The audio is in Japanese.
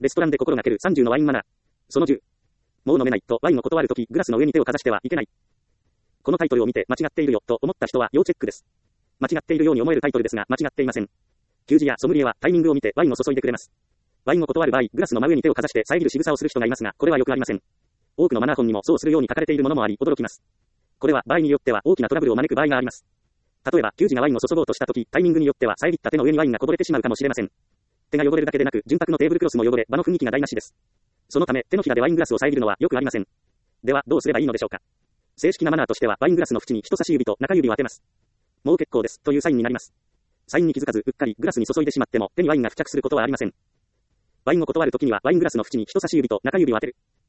レストランで心がける30のワインマナー。その10。もう飲めないとワインを断るとき、グラスの上に手をかざしてはいけない。このタイトルを見て間違っているよと思った人は要チェックです。間違っているように思えるタイトルですが間違っていません。給仕やソムリエはタイミングを見てワインを注いでくれます。ワインを断る場合、グラスの真上に手をかざして遮る仕草をする人がいますが、これはよくありません。多くのマナー本にもそうするように書かれているものもあり、驚きます。これは場合によっては大きなトラブルを招く場合があります。例えば、給仕がワインを注ごうとしたとき、タイミングによっては遮った手の上にワインがこぼれてしまうかもしれません。手が汚れるだけでなく、潤沢のテーブルクロスも汚れ、場の雰囲気が台無しです。そのため、手のひらでワイングラスを遮るのはよくありません。では、どうすればいいのでしょうか。正式なマナーとしては、ワイングラスの縁に人差し指と中指を当てます。もう結構です、というサインになります。サインに気づかず、うっかりグラスに注いでしまっても、手にワインが付着することはありません。ワインを断るときには、ワイングラスの縁に人差し指と中指を当てる。